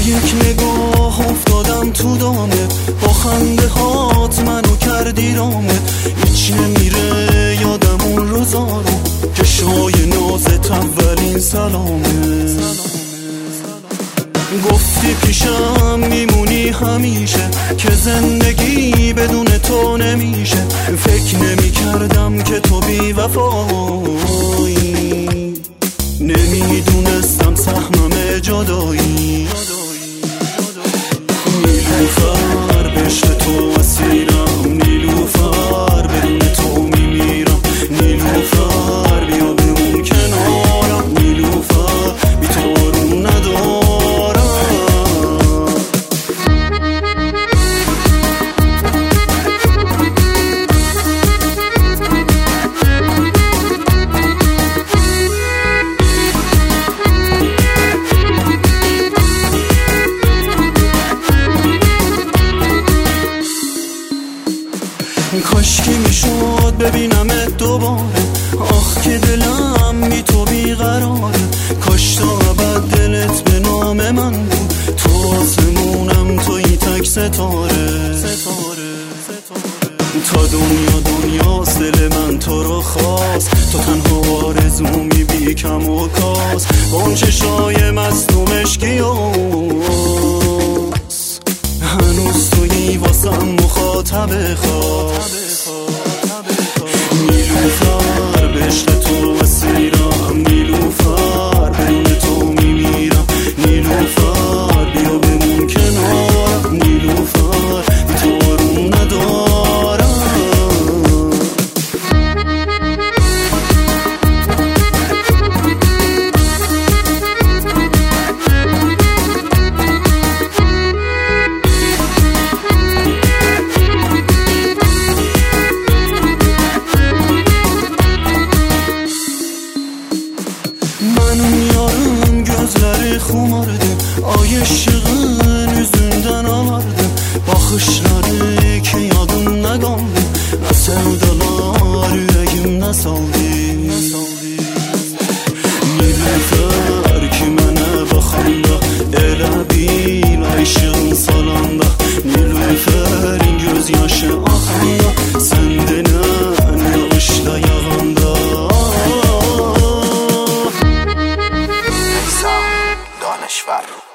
یک نگاه افتادم تو دامت، با خنده هات منو کردی رامت. هیچ نمیره یادم اون روزارو که شای نازت اولین سلامت. گفتی پیشم میمونی همیشه، که زندگی بدون تو نمیشه. فکر نمی کردم که تو بی وفایی، نمیدونستم سهمم جدایی. نیلوفر بهشت تو اسیرم، نیلوفر بدون تو میمیرم. نیلوفر بیا بمون کنارم، نیلوفر بی تو آروم ندارم. کاشکی میشد ببینمت دوباره، آخ که دلم بی تو بیقراره. کاش تا ابد دلت به نام من بود، تو آسمونم توی تک ستاره. تا دنیاست دل من تو رو خواست، تو تنها آرزومی بی کم و کاس. با اون چشای مستو مشکیاس هنوز تویی واسم مخاطب خاص. نیلوفر بهشت تو اسیرم، نیلوفر بدون تو میمیرم. نیلوفر بیا بمون کنارم، نیلوفر بی تو آروم ندارم. Gözleri kumardı, ay ışığın yüzünden ağlardı. Bakışları ki yadımda kaldı, ne sevdalar yüreğimde saldı. Nilüfer ki mənə baxanda, elə bil ay ışığın salanda. Nilüferin göz yaşı axanda, sən denən yağışda yağanda. دانشور